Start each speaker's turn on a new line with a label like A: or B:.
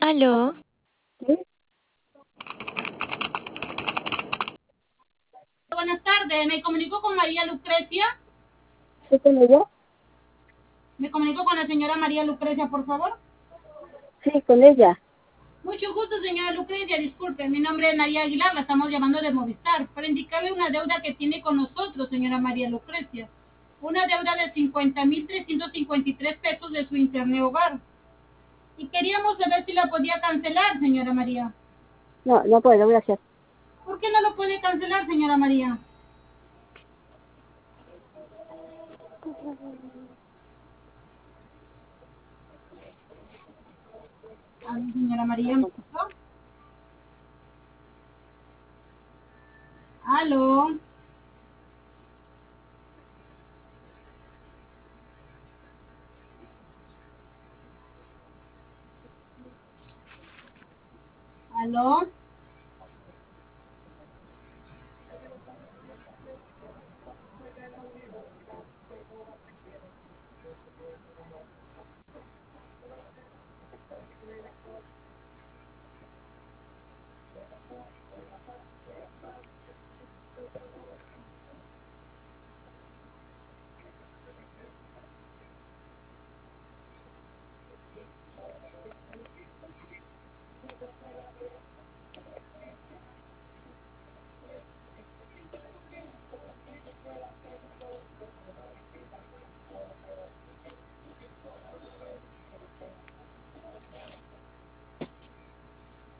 A: Aló,
B: ¿Sí?
C: Buenas tardes, me comunico con María Lucrecia.
B: ¿Sí con ella?
C: Me comunico con la señora María Lucrecia, por favor.
B: Sí, con ella.
C: Mucho gusto, señora Lucrecia. Disculpe, mi nombre es María Aguilar, la estamos llamando de Movistar para indicarle una deuda que tiene con nosotros, señora María Lucrecia. Una deuda de 50,353 pesos de su internet hogar. Y queríamos saber si la podía cancelar, señora María.
B: No, no puedo, gracias.
C: ¿Por qué no lo puede cancelar, señora María? A ver, señora María, ¿me escuchó? Aló. Aló.